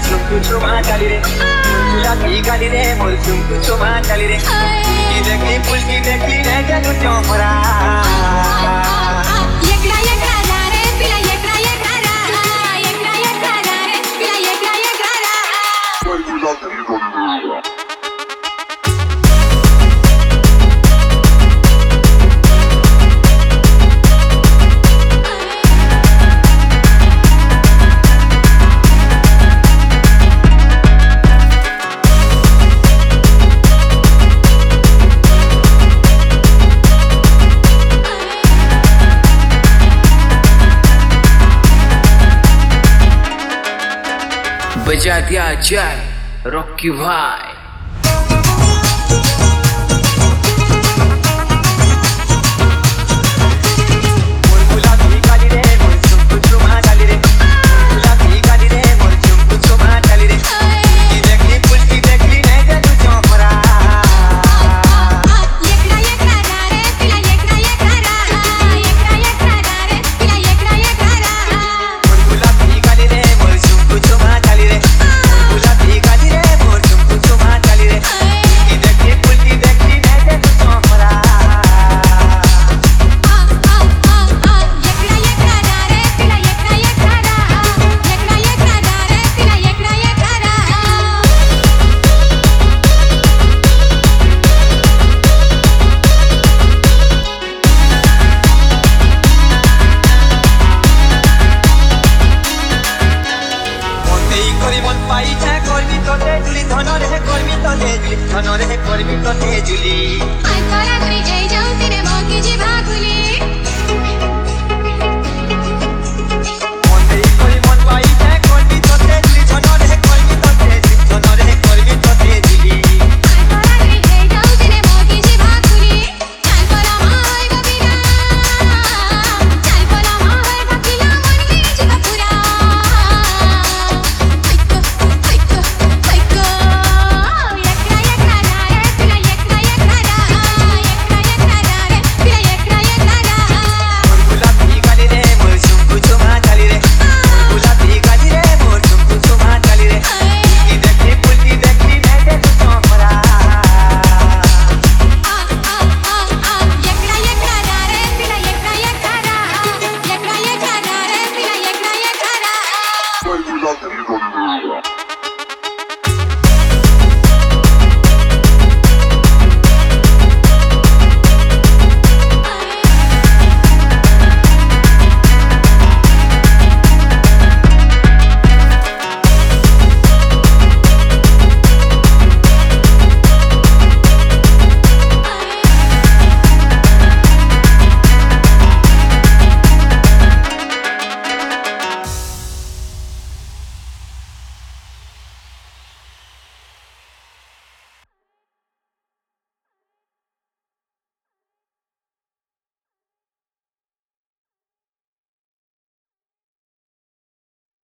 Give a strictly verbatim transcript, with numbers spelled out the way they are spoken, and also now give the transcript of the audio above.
सुमकु सुमा चाली रे तुला की गाली रे मोर सुमकु सुमा चाली रे की देखली पुलकी देखली रे जनु चोमरा एकला एकला रे पिला एकला एकला रा एकला एकला रे पिला एकला एकला रा बजा दिया जाए रॉकी भाई। धनरे करबी तो जुली आई तोरा तुरी जाई जाऊ तिने मौकी जी भागुली।